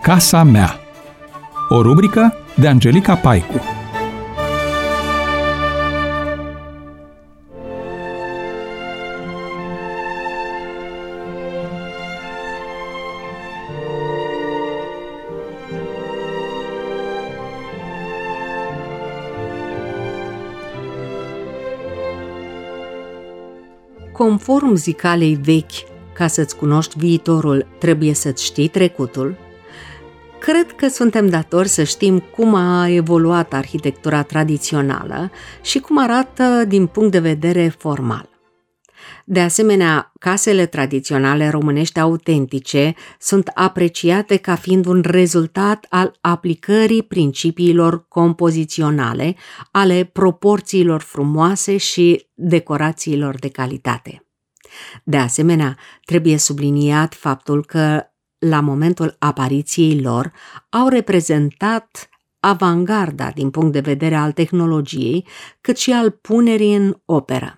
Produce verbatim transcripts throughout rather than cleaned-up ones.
Casa mea. O rubrică de Angelica Paicu. Conform zicalei vechi, ca să-ți cunoști viitorul, trebuie să-ți știi trecutul, cred că suntem datori să știm cum a evoluat arhitectura tradițională și cum arată din punct de vedere formal. De asemenea, casele tradiționale românești autentice sunt apreciate ca fiind un rezultat al aplicării principiilor compoziționale, ale proporțiilor frumoase și decorațiilor de calitate. De asemenea, trebuie subliniat faptul că, la momentul apariției lor, au reprezentat avangarda din punct de vedere al tehnologiei, cât și al punerii în operă.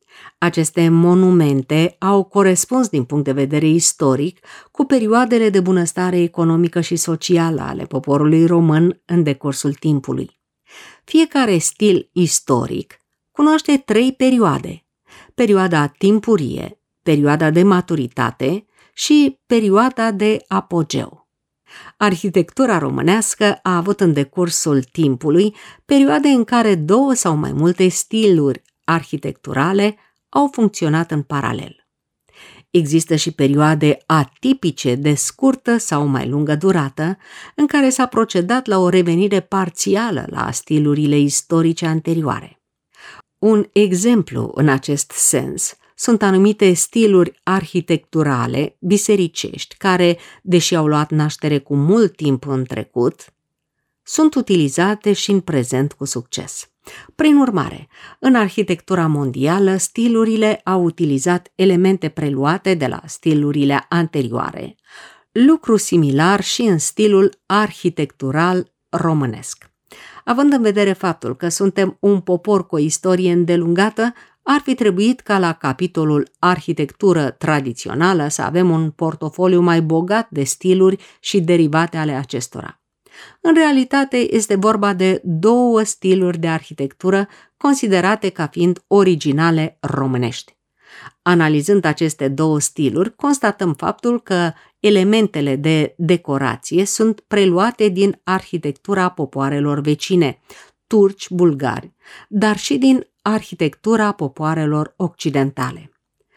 Aceste monumente au corespuns din punct de vedere istoric cu perioadele de bunăstare economică și socială ale poporului român în decursul timpului. Fiecare stil istoric cunoaște trei perioade: perioada timpurie, perioada de maturitate și perioada de apogeu. Arhitectura românească a avut în decursul timpului perioade în care două sau mai multe stiluri arhitecturale au funcționat în paralel. Există și perioade atipice de scurtă sau mai lungă durată, în care s-a procedat la o revenire parțială la stilurile istorice anterioare. Un exemplu în acest sens sunt anumite stiluri arhitecturale bisericești care, deși au luat naștere cu mult timp în trecut, sunt utilizate și în prezent cu succes. Prin urmare, în arhitectura mondială, stilurile au utilizat elemente preluate de la stilurile anterioare, lucru similar și în stilul arhitectural românesc. Având în vedere faptul că suntem un popor cu o istorie îndelungată, ar fi trebuit ca la capitolul arhitectură tradițională să avem un portofoliu mai bogat de stiluri și derivate ale acestora. În realitate este vorba de două stiluri de arhitectură considerate ca fiind originale românești. Analizând aceste două stiluri, constatăm faptul că elementele de decorație sunt preluate din arhitectura popoarelor vecine, turci, bulgari, dar și din arhitectura popoarelor occidentale.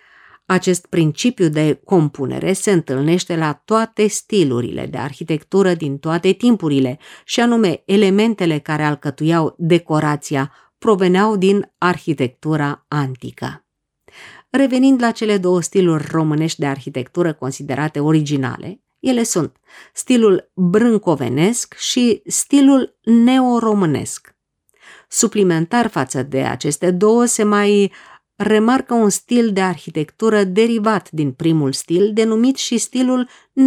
Acest principiu de compunere se întâlnește la toate stilurile de arhitectură din toate timpurile, și anume elementele care alcătuiau decorația proveneau din arhitectura antică. Revenind la cele două stiluri românești de arhitectură considerate originale, ele sunt stilul brâncovenesc și stilul neoromânesc. Suplimentar față de aceste două se mai remarcă un stil de arhitectură derivat din primul stil, denumit și stilul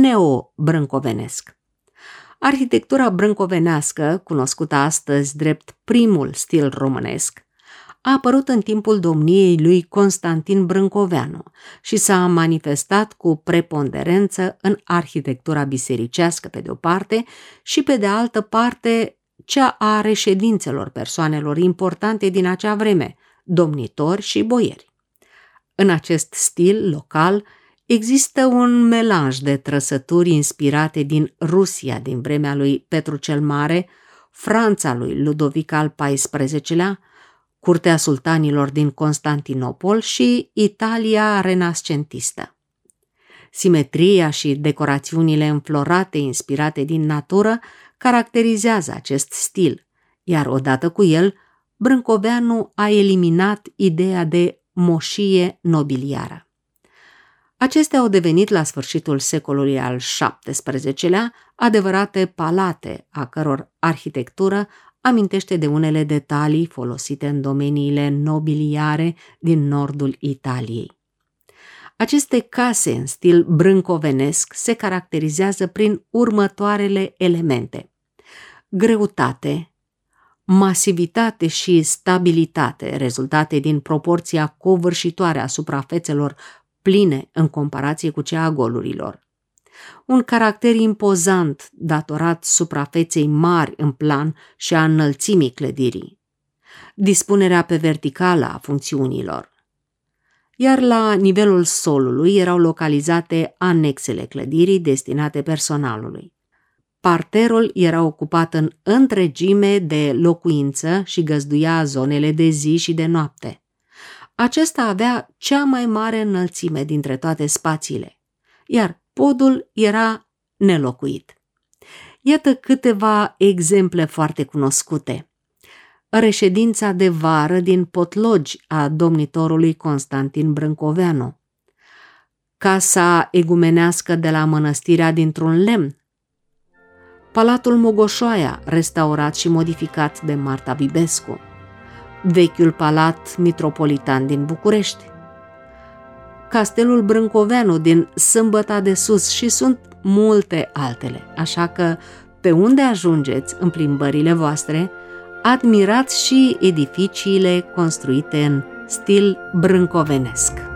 neo-brâncovenesc. Arhitectura brâncovenească, cunoscută astăzi drept primul stil românesc, a apărut în timpul domniei lui Constantin Brâncoveanu și s-a manifestat cu preponderență în arhitectura bisericească pe de o parte și pe de altă parte cea a reședințelor persoanelor importante din acea vreme, domnitori și boieri. În acest stil local există un melanj de trăsături inspirate din Rusia din vremea lui Petru cel Mare, Franța lui Ludovic al paisprezecelea, curtea sultanilor din Constantinopol și Italia renascentistă. Simetria și decorațiunile înflorate inspirate din natură caracterizează acest stil, iar odată cu el, Brâncoveanu a eliminat ideea de moșie nobiliară. Acestea au devenit la sfârșitul secolului al șaptesprezecelea adevărate palate, a căror arhitectură amintește de unele detalii folosite în domeniile nobiliare din nordul Italiei. Aceste case în stil brâncovenesc se caracterizează prin următoarele elemente: greutate, masivitate și stabilitate rezultate din proporția covârșitoare a suprafețelor pline în comparație cu cea a golurilor, un caracter impozant datorat suprafeței mari în plan și a înălțimii clădirii, dispunerea pe verticală a funcțiunilor, iar la nivelul solului erau localizate anexele clădirii destinate personalului. Parterul era ocupat în întregime de locuință și găzduia zonele de zi și de noapte. Acesta avea cea mai mare înălțime dintre toate spațiile, iar podul era nelocuit. Iată câteva exemple foarte cunoscute. Reședința de vară din Potlogi a domnitorului Constantin Brâncoveanu, casa egumenească de la mănăstirea dintr-un lemn, Palatul Mogoșoaia, restaurat și modificat de Marta Bibescu, vechiul palat mitropolitan din București, Castelul Brâncoveanu din Sâmbăta de Sus și sunt multe altele, așa că pe unde ajungeți în plimbările voastre, admirați și edificiile construite în stil brâncovenesc.